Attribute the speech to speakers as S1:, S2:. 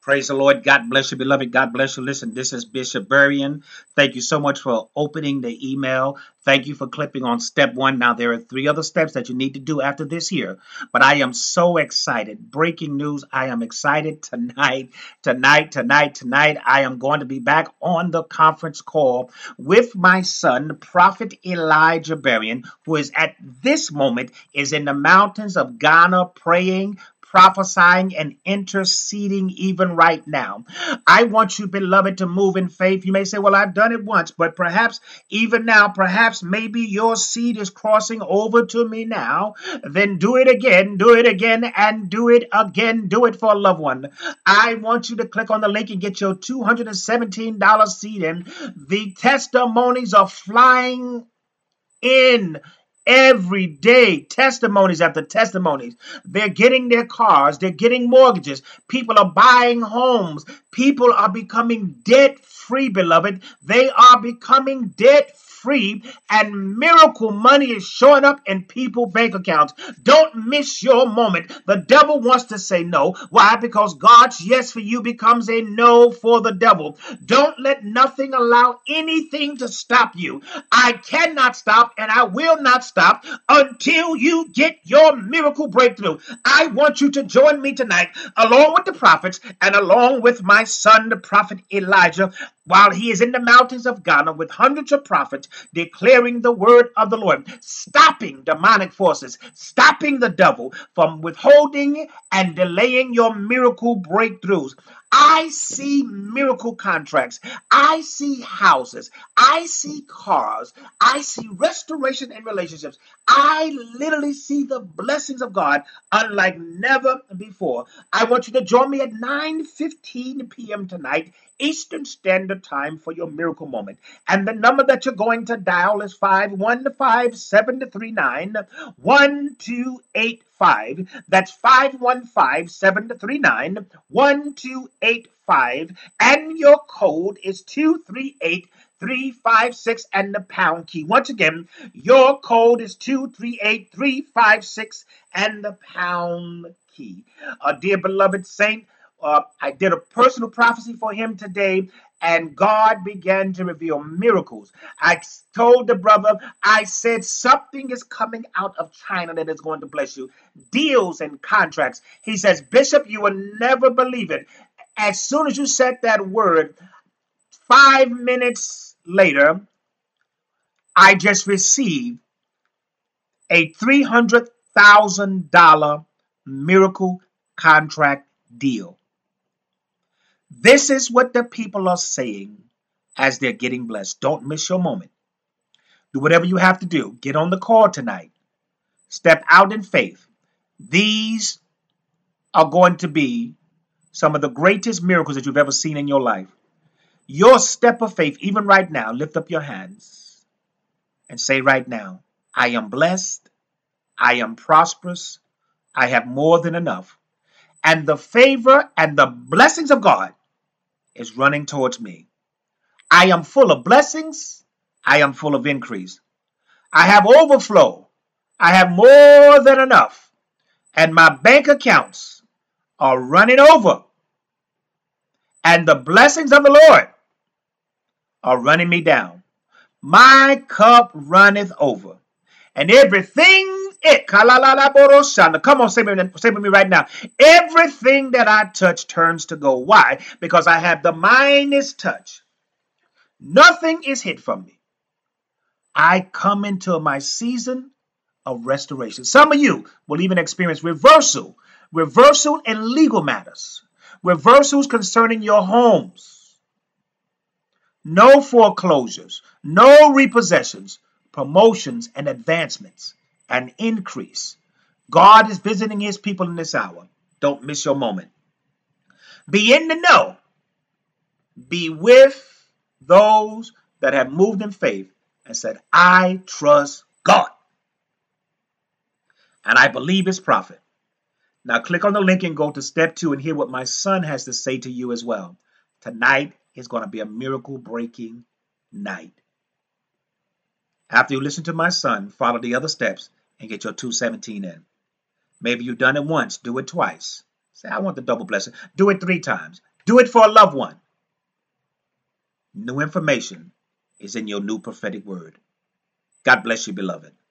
S1: Praise the Lord. God bless you, beloved. God bless you. Listen, this is Bishop Burian. Thank you so much for opening the email. Thank you for clicking on step one. Now, there are three other steps that you need to do after this here. But I am so excited. Breaking news. I am excited tonight. I am going to be back on the conference call with my son, Prophet Elijah Burian, who is at this moment is in the mountains of Ghana praying, prophesying and interceding even right now. I want you, beloved, to move in faith. You may say, well, I've done it once, but perhaps even now, perhaps maybe your seed is crossing over to me now. Then do it again, and do it again. Do it for a loved one. I want you to click on the link and get your $217 seed in. The testimonies are flying in every day, testimonies after testimonies. They're getting their cars, they're getting mortgages, people are buying homes, people are becoming debt free, beloved. They are becoming debt free, and miracle money is showing up in people's bank accounts. Don't miss your moment. The devil wants to say no. Why? Because God's yes for you becomes a no for the devil. Don't let nothing allow anything to stop you. I cannot stop and I will not stop until you get your miracle breakthrough. I want you to join me tonight along with the prophets and along with my son, the prophet Elijah, while he is in the mountains of Ghana with hundreds of prophets declaring the word of the Lord, stopping demonic forces, stopping the devil from withholding and delaying your miracle breakthroughs. I see miracle contracts. I see houses. I see cars. I see restoration in relationships. I literally see the blessings of God unlike never before. I want you to join me at 9:15 p.m. tonight, Eastern Standard Time, for your miracle moment. And the number that you're going to dial is 515-739-1285. That's 515-739-1285. And your code is 238356 and the pound key. Once again, your code is 238356 and the pound key. Dear beloved saint, I did a personal prophecy for him today, and God began to reveal miracles. I told the brother, I said, something is coming out of China that is going to bless you. Deals and contracts. He says, Bishop, you will never believe it. As soon as you said that word, 5 minutes later, I just received a $300,000 miracle contract deal. This is what the people are saying as they're getting blessed. Don't miss your moment. Do whatever you have to do. Get on the call tonight. Step out in faith. These are going to be some of the greatest miracles that you've ever seen in your life. Your step of faith, even right now, lift up your hands and say right now, I am blessed. I am prosperous. I have more than enough. And the favor and the blessings of God is running towards me. I am full of blessings. I am full of increase. I have overflow. I have more than enough. And my bank accounts are running over. And the blessings of the Lord are running me down. My cup runneth over. And everything, come on, say with me right now. Everything that I touch turns to gold. Why? Because I have the Midas touch. Nothing is hid from me. I come into my season of restoration. Some of you will even experience reversal in legal matters, reversals concerning your homes. No foreclosures, no repossessions, promotions and advancements and increase. God is visiting his people in this hour. Don't miss your moment. Be in the know. Be with those that have moved in faith and said, I trust God. And I believe his prophet. Now click on the link and go to step 2 and hear what my son has to say to you as well. Tonight is going to be a miracle breaking night. After you listen to my son, follow the other steps and get your 217 in. Maybe you've done it once, do it twice. Say, I want the double blessing. Do it 3 times. Do it for a loved one. New information is in your new prophetic word. God bless you, beloved.